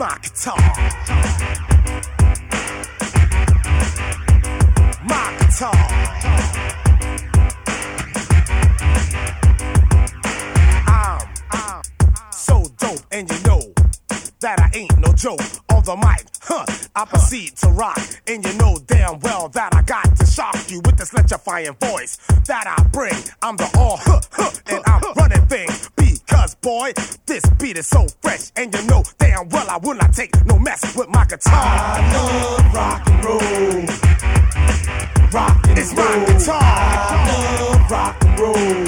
my guitar. My guitar. I'm so dope, and you know that I ain't no joke. On the mic, I proceed to rock, and you know damn well that I got to shock you with this electrifying voice that I bring. I'm the all, and I'm running things because, boy, this beat is so fresh, and you know damn well I will not take no mess with my guitar. I love rock and roll. Rock and it's roll. my guitar. I love rock and roll.